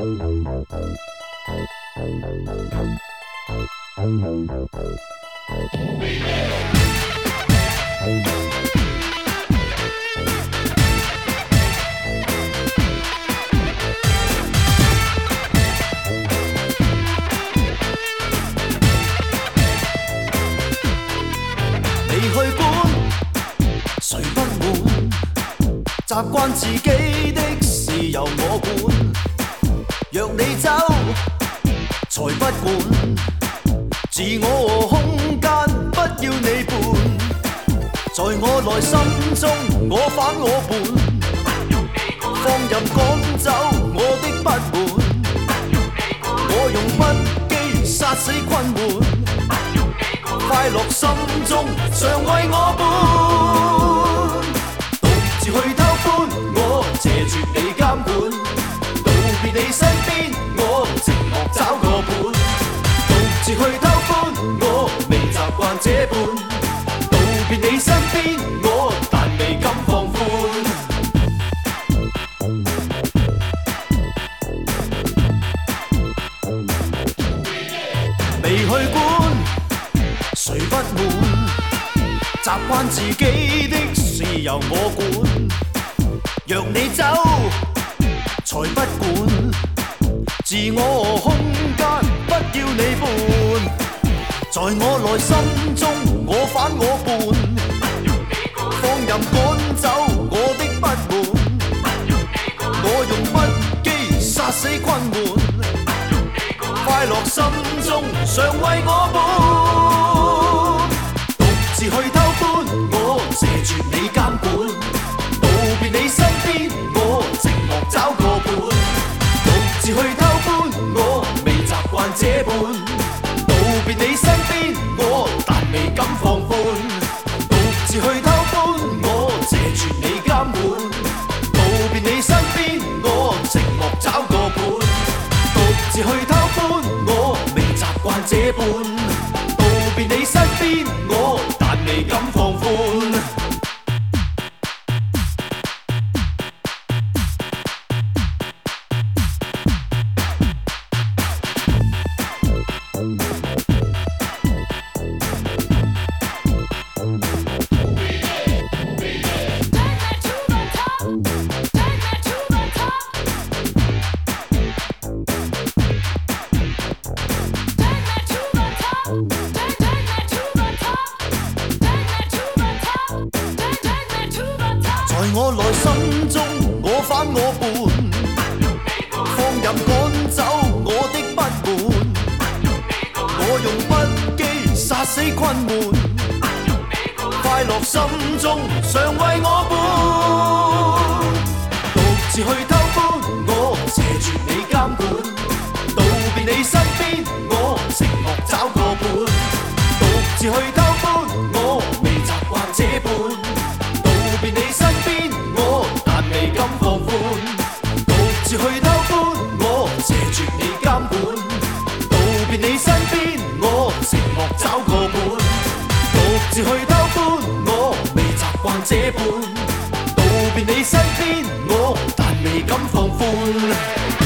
你去管，谁不满？习惯自己的事由我管。若你走，才不管。自我和空間，不要你伴。在我內心中，我反我叛。放任趕走我的不滿。我用不羈殺死困悶。快樂心中常為我伴，獨自去偷歡，我謝絕你監管，道別你身邊，我寂寞找個伴，獨自去偷歡，我未習慣這般，道別你身邊，我但未敢放寬。未去管。誰不滿？習慣自己的事由我管。若你走，才不管。自我和空間，不要你伴。在我內心中，我反我叛。放任趕走我的不滿。我用不羈殺死困悶。快樂心中常為我伴。去偷歡，我謝絕你監管，道別你身邊，我寂寞找個伴，獨自去偷歡，我未習慣這般，道別你身邊，我但未敢放寬，獨自去偷歡，我謝絕你監管，道別你身邊，我寂寞找個伴，獨自去偷歡，我未習慣這般，道別你身邊，我未敢放寬。在我內心中，我反我叛，放任趕走我的不滿，我用不羈殺死困悶，快樂心中常為我伴，獨自去偷歡，我謝絕你監管，道別你身邊，我寂寞找個伴，獨自去偷歡，我未習慣這般，道別你身邊。未敢放寬，獨自去偷歡，我謝絕你監管，道別你身邊，我寂寞找個伴，獨自去偷歡，我未習慣這般，道別你身邊，我但未敢放寬。